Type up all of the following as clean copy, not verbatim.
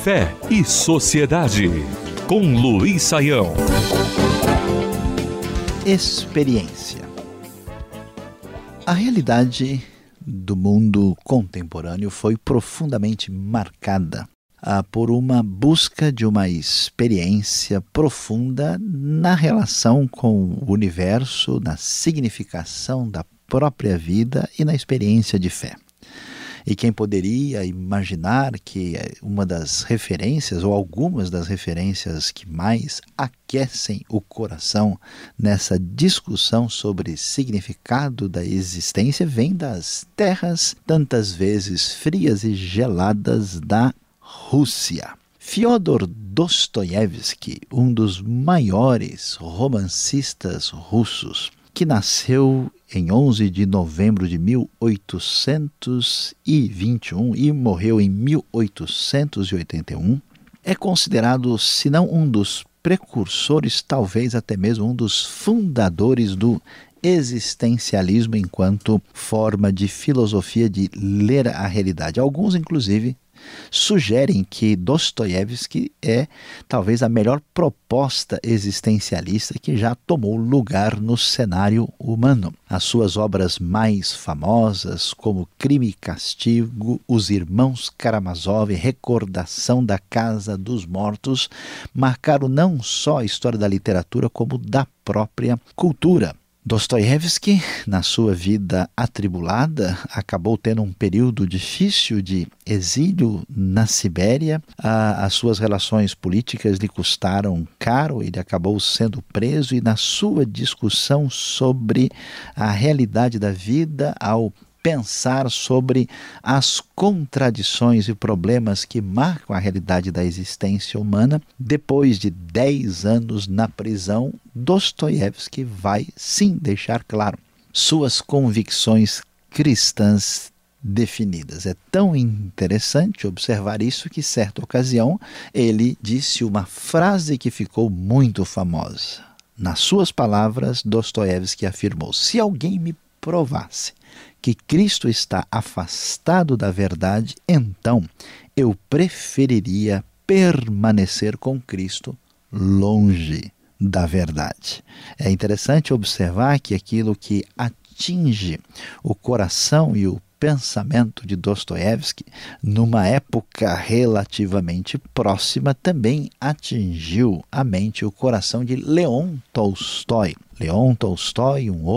Fé e Sociedade, com Luiz Saião. Experiência. A realidade do mundo contemporâneo foi profundamente marcada por uma busca de uma experiência profunda na relação com o universo, na significação da própria vida e na experiência de fé. E quem poderia imaginar que uma das referências, ou algumas das referências que mais aquecem o coração nessa discussão sobre significado da existência, vem das terras tantas vezes frias e geladas da Rússia. Fyodor Dostoiévski, um dos maiores romancistas russos, que nasceu em 11 de novembro de 1821 e morreu em 1881, é considerado, se não um dos precursores, talvez até mesmo um dos fundadores do existencialismo enquanto forma de filosofia de ler a realidade. Alguns, inclusive, sugerem que Dostoiévski é talvez a melhor proposta existencialista que já tomou lugar no cenário humano. As suas obras mais famosas, como Crime e Castigo, Os Irmãos Karamazov, Recordação da Casa dos Mortos, marcaram não só a história da literatura, como da própria cultura. Dostoiévski, na sua vida atribulada, acabou tendo um período difícil de exílio na Sibéria. As suas relações políticas lhe custaram caro, ele acabou sendo preso e na sua discussão sobre a realidade da vida, ao pensar sobre as contradições e problemas que marcam a realidade da existência humana, depois de 10 anos na prisão, Dostoiévski vai sim deixar claro suas convicções cristãs definidas. É tão interessante observar isso que, certa ocasião, ele disse uma frase que ficou muito famosa. Nas suas palavras, Dostoiévski afirmou: se alguém me provasse que Cristo está afastado da verdade, então eu preferiria permanecer com Cristo longe da verdade. É interessante observar que aquilo que atinge o coração e o pensamento de Dostoiévski, numa época relativamente próxima, também atingiu a mente e o coração de Leon Tolstói. Leon Tolstói, uma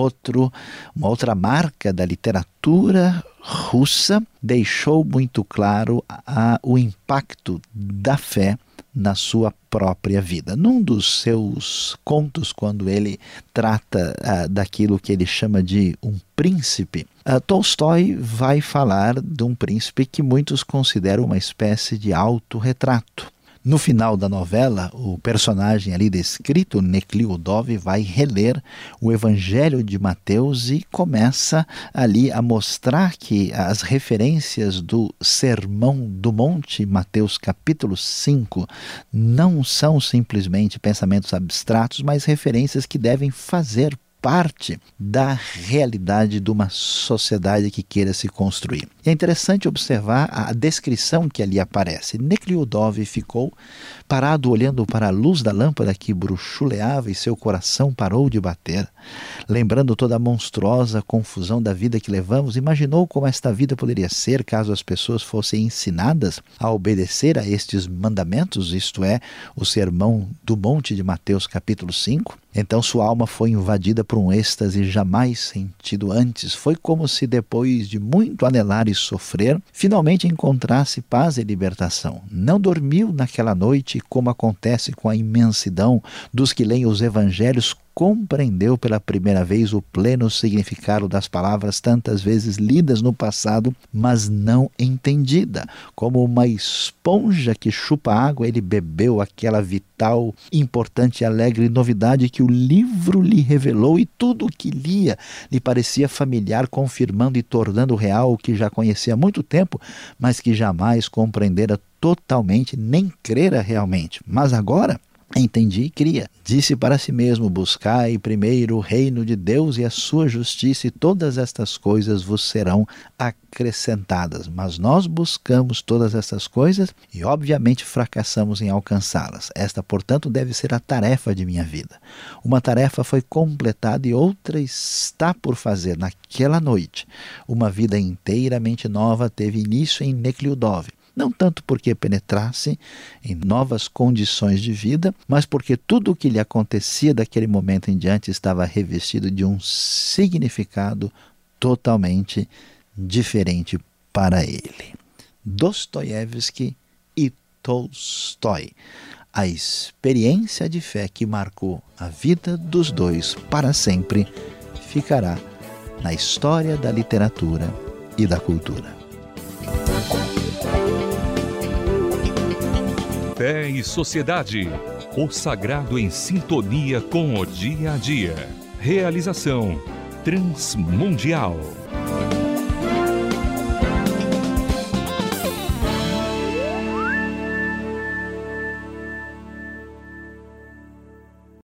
outra marca da literatura russa, deixou muito claro o impacto da fé na sua própria vida. Num dos seus contos, quando ele trata daquilo que ele chama de um príncipe, Tolstói vai falar de um príncipe que muitos consideram uma espécie de autorretrato. No final da novela, o personagem ali descrito, Nekhludoff, vai reler o Evangelho de Mateus e começa ali a mostrar que as referências do Sermão do Monte, Mateus capítulo 5, não são simplesmente pensamentos abstratos, mas referências que devem fazer parte da realidade de uma sociedade que queira se construir. E é interessante observar a descrição que ali aparece. Nekhludoff ficou parado olhando para a luz da lâmpada que bruxuleava e seu coração parou de bater. Lembrando toda a monstruosa confusão da vida que levamos, imaginou como esta vida poderia ser caso as pessoas fossem ensinadas a obedecer a estes mandamentos, isto é, o Sermão do Monte de Mateus capítulo 5. Então sua alma foi invadida por um êxtase jamais sentido antes. Foi como se depois de muito anelar e sofrer, finalmente encontrasse paz e libertação. Não dormiu naquela noite e, como acontece com a imensidão dos que leem os evangelhos, compreendeu pela primeira vez o pleno significado das palavras tantas vezes lidas no passado, mas não entendida. Como uma esponja que chupa água, ele bebeu aquela vital, importante e alegre novidade que o livro lhe revelou, e tudo o que lia lhe parecia familiar, confirmando e tornando real o que já conhecia há muito tempo, mas que jamais compreendera totalmente, nem crera realmente. Mas agora Entendi e cria. Disse para si mesmo: buscai primeiro o reino de Deus e a sua justiça, e todas estas coisas vos serão acrescentadas. Mas nós buscamos todas estas coisas e obviamente fracassamos em alcançá-las. Esta, portanto, deve ser a tarefa de minha vida. Uma tarefa foi completada e outra está por fazer. Naquela noite, uma vida inteiramente nova teve início em Nekhludoff. Não tanto porque penetrasse em novas condições de vida, mas porque tudo o que lhe acontecia daquele momento em diante estava revestido de um significado totalmente diferente para ele. Dostoiévski e Tolstói. A experiência de fé que marcou a vida dos dois para sempre ficará na história da literatura e da cultura. Fé e Sociedade. O sagrado em sintonia com o dia a dia. Realização Transmundial.